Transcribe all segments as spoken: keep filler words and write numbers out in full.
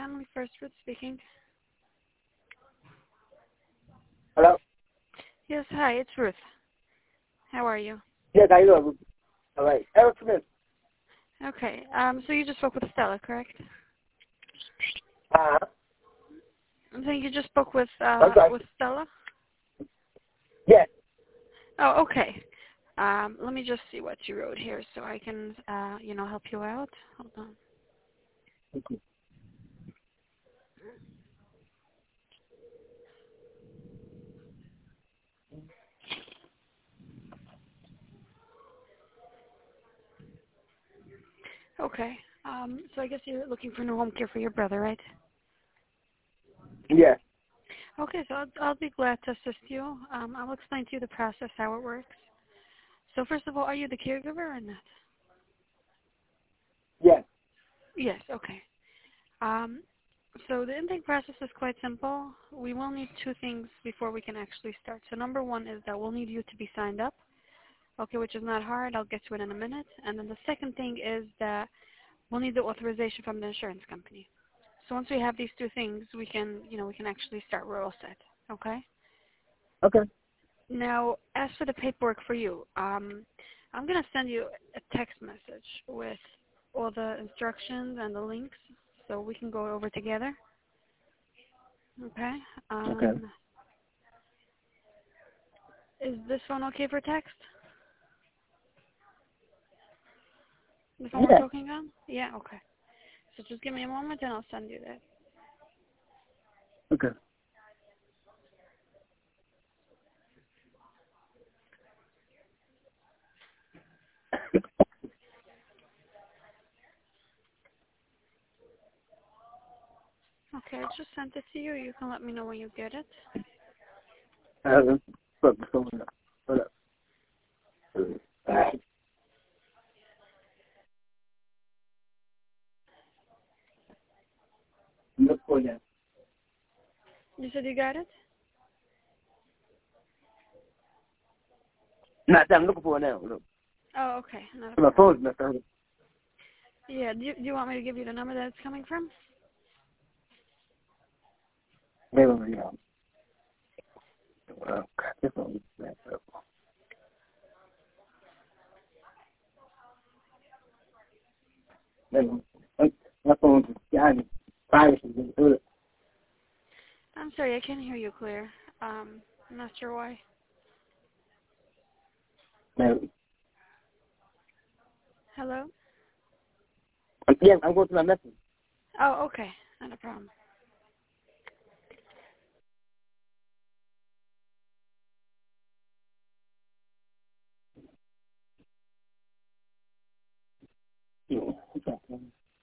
Family First, Ruth speaking. Hello? Yes, hi, it's Ruth. How are you? Yes, how you doing? All right. Eric Smith. Okay, um, so you just spoke with Stella, correct? Uh-huh. So you just spoke with, uh, Okay. with Stella? Yes. Oh, okay. Um, let me just see what you wrote here so I can, uh, you know, help you out. Hold on. Okay. Um, so I guess you're looking for new home care for your brother, right? Yes. Okay, so I'll, I'll be glad to assist you. Um, I'll explain to you the process, how it works. So first of all, are you the caregiver or not? Yes. Yes, okay. Um, so the intake process is quite simple. We will need two things before we can actually start. So number one is that we'll need you to be signed up, okay, which is not hard. I'll get to it in a minute. And then the second thing is that we'll need the authorization from the insurance company. So once we have these two things, we can, you know, we can actually start. We're all set, okay? Okay. Now, as for the paperwork for you, um, I'm going to send you a text message with all the instructions and the links so we can go over together. Okay. Okay. Um, is this phone okay for text? The phone we're Yes. talking on? Yeah, okay. So just give me a moment and I'll send you that. Okay. Okay, I just sent it to you. You can let me know when you get it. I haven't put the phone up. Hold up. All right. Look for that. You said you got it? Not that I'm looking for it now. Look. Oh, okay. Not a My problem. phone's not there. Yeah, do you, do you want me to give you the number that it's coming from? Maybe I'm wrong. Well, crap, this phone is messed up. Maybe I'm- my phone's behind me. Virus is in it. I'm sorry, I can't hear you clear. Um, I'm not sure why. Maybe. Hello? Yeah, I'm going to my message. Oh, okay. Not a problem. Yeah. Okay.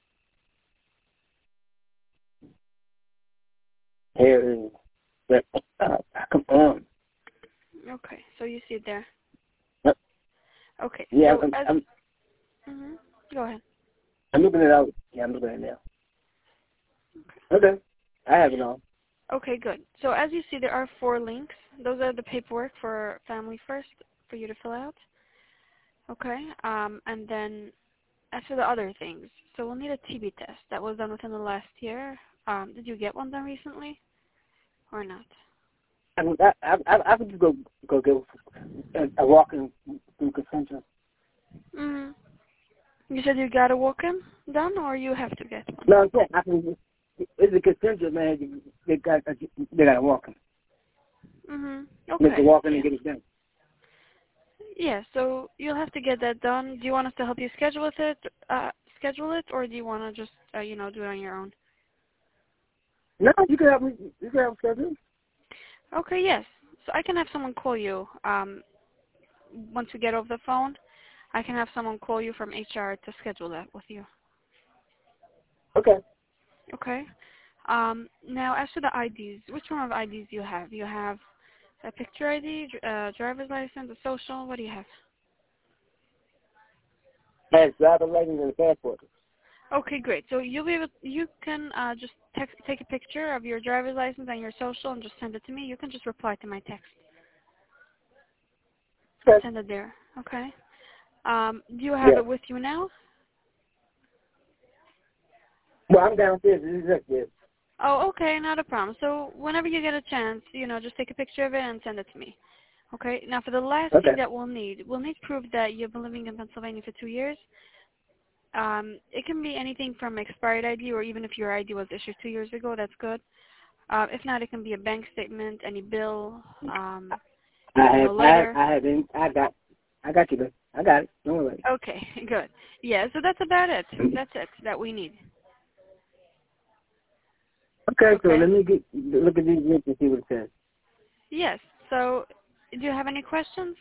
Here is. But, uh, come on. Okay, so you see it there. Uh, Okay, Yeah, so I'm, as... I'm, Mm-hmm. Go ahead. I'm looking it out. Yeah, I'm looking at it now. Okay. I have it all. Okay, good. So as you see, there are four links. Those are the paperwork for Family First for you to fill out. Okay, um, and then as for the other things, so we'll need a T B test that was done within the last year. Um, did you get one done recently or not? I mean, I, I, I, I could just go go get a, a walking through convention. Mm. You said you got a walk-in done, or you have to get one? No, I'm saying I can. It's a convention, man. They got they got to walk in. Mhm. They can Okay. walk in and Yeah. get it done. Yeah. So you'll have to get that done. Do you want us to help you schedule it? Uh, schedule it, or do you want to just uh, you know do it on your own? No, you can have me. You can have schedule. Okay. Yes. So I can have someone call you. Um, once we get off the phone, I can have someone call you from H R to schedule that with you. Okay. Okay. Um, now, as for the I Ds, which one of I Ds do you have? You have a picture I D, dr- uh, driver's license, a social. What do you have? Has driver license and a passport. Okay, great. So you'll be able, you can uh, just text, take a picture of your driver's license and your social and just send it to me. You can just reply to my text and Okay. send it there. Okay. Um, do you have Yeah. it with you now? Well, I'm downstairs. This is upstairs. Oh, okay, not a problem. So whenever you get a chance, you know, just take a picture of it and send it to me. Okay. Now for the last Okay. thing that we'll need, we'll need proof that you've been living in Pennsylvania for two years. Um, it can be anything from expired I D, or even if your I D was issued two years ago, that's good. Uh, if not, it can be a bank statement, any bill, um, I you have, know, I have, letter. I have, in, I got, I got you, man. I got it. Don't worry. Okay, good. Yeah, so that's about it. That's it that we need. Okay, so Okay. let me get look at these links and see what it says. Yes. So, do you have any questions?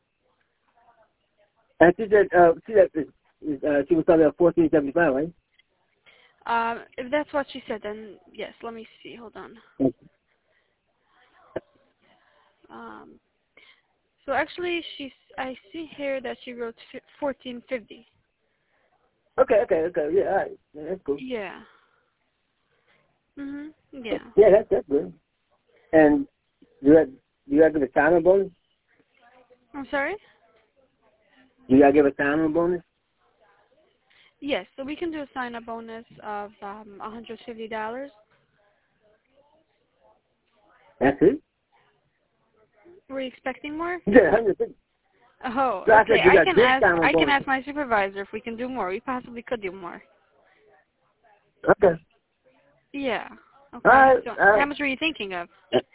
And she said, uh, she said, uh, she was talking about fourteen seventy five, right? Um, if that's what she said, then yes. Let me see. Hold on. Um, so actually, she's. I see here that she wrote fourteen fifty. Okay, okay, okay. Yeah, all right. Yeah, that's cool. Yeah. Mhm. Yeah. Yeah, that's that's good. And do you have, do you have to give a sign-on bonus? I'm sorry. Do you got to give a sign-on bonus? Yes. So we can do a sign-up bonus of um, one hundred fifty dollars. That's it. Were you expecting more? You said one hundred fifty. Oh, So I okay. said you I got can good ask. sign-on I can bonus. ask my supervisor if we can do more. We possibly could do more. Okay. Yeah. Okay. All right. So, All how right. much were you thinking of?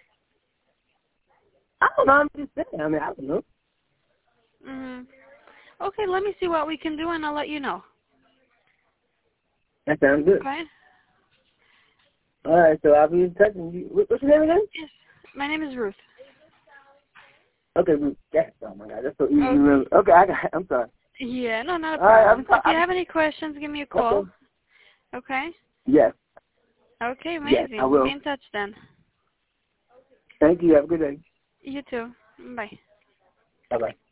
I don't know. I'm just saying. I mean, I don't know. Mhm. Okay. Let me see what we can do, and I'll let you know. That sounds good. Okay. All right. So I'll be in touch. And you, what- what's your name again? Yes. My name is Ruth. Okay, Ruth. Yes. Oh my God, that's so easy to Okay. remember. Okay, I got. I'm sorry. Yeah. No, not a All right. problem. I'm, So if you I'm, have any questions, give me a call. okay. Okay. Yes. Okay. Yes, Amazing. I We'll will. be in touch then. Thank you. Have a good day. You too. Bye. Bye bye.